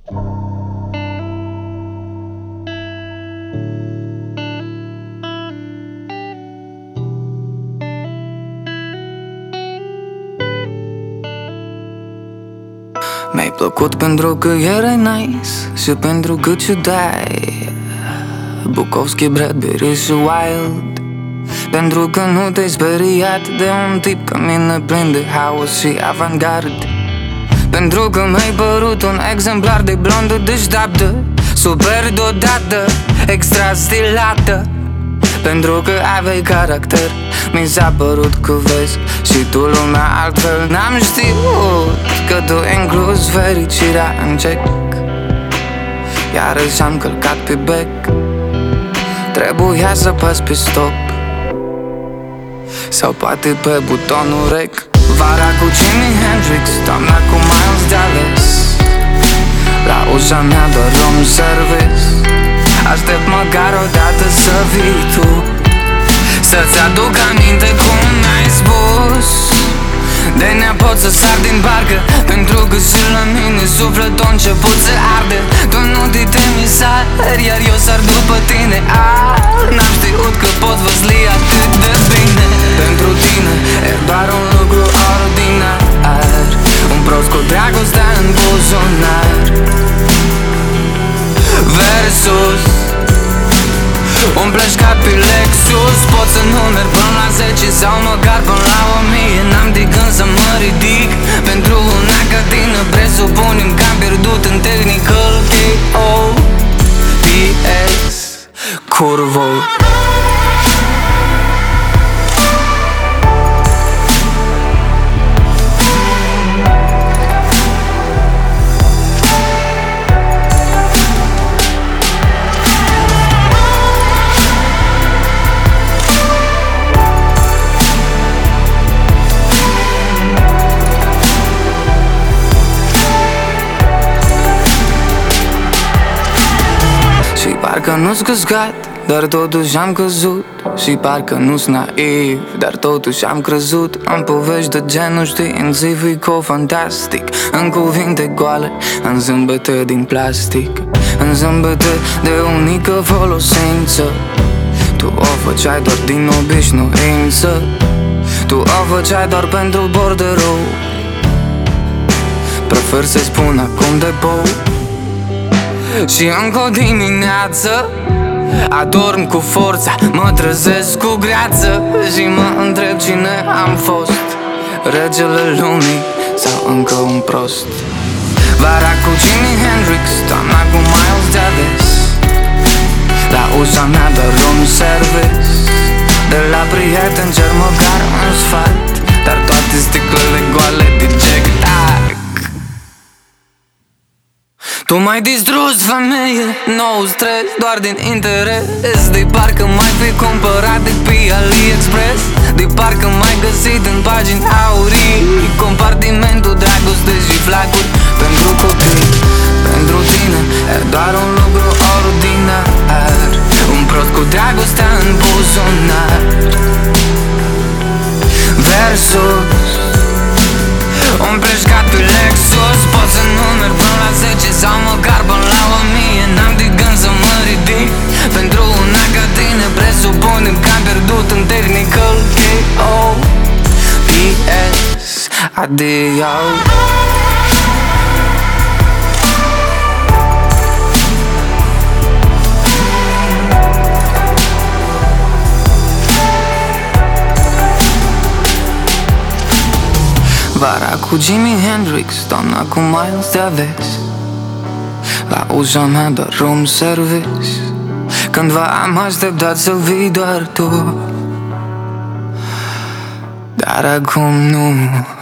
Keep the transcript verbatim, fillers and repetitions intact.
Mi-ai plăcut pentru că erai nice și pentru că ciudai Bukowski, Bradbury și Wild. Pentru că nu te-ai speriat de un tip ca mine plin de haos și avantgard. Pentru că mi-ai părut un exemplar de blondă deșteaptă, super deodată, extra stilată. Pentru că aveai caracter, mi s-a părut că vezi și tu lumea altfel. N-am știut că tu inclus fericirea în cec. Iarăși am călcat pe bec. Trebuia să pas pe stop sau poate pe butonul rec. Vara cu Jimi Hendrix, toamna cu Miles Davis. La ușa mea doar room service. Aștept măcar o dată să vii tu, să-ți aduc aminte cum mi-ai spus de neapot să sar din barcă, pentru că și la mine sufletul a început să arde. Tu nu te temi sar, iar eu sar după tine. Ah, n-am știut că pot văzli atât de bine. Pentru tine e doar un lucru ordinar, un prost cu dragostea în buzunar. Versus un pleșcat pe Lexus. Pot să numeri până la zece sau măcar până la o mie. N-am de gând să mă ridic pentru una ca tine. Presupunem că am pierdut în technical K O P S Curvo. Parcă nu-s căscat, dar totuși am căzut. Și parcă nu-s naiv, dar totuși am crezut în povești de genul științifico-fantastic, în cuvinte goale, în zâmbete din plastic, în zâmbete de unică folosință. Tu o făceai doar din obișnuință, tu o făceai doar pentru borderou. Prefer să-i spun acum de pou. Și încă o dimineață adorm cu forța, mă trezesc cu greață și mă întreb cine am fost, regele lumii sau încă un prost. Vara cu Jimi Hendrix, toamna cu Miles Davis. La ușa mea de room service. De la prieten cer măcar un sfat, dar toate sticlele goale de Jack. Tu m-ai distrus, femeie, nou stres, doar din interes. De parcă m-ai fi cumpărat de pe AliExpress. De parcă m-ai găsit în pagini aurii, compartimentul dragoste și flacuri pentru copii. Pentru tine e doar un lucru ordinar, un prost cu dragostea în buzunar. Versus un pleșcat pe Lexus. Pot să numeri până la zece sau măcar până la o mie. N-am de gând să mă ridic pentru una ca tine. Presupunem că am pierdut în technical K O P S Adio. Vara cu Jimi Hendrix, toamna cu Miles Davis. La ușa mea doar room service. Cândva am așteptat să vii doar tu, dar acum nu.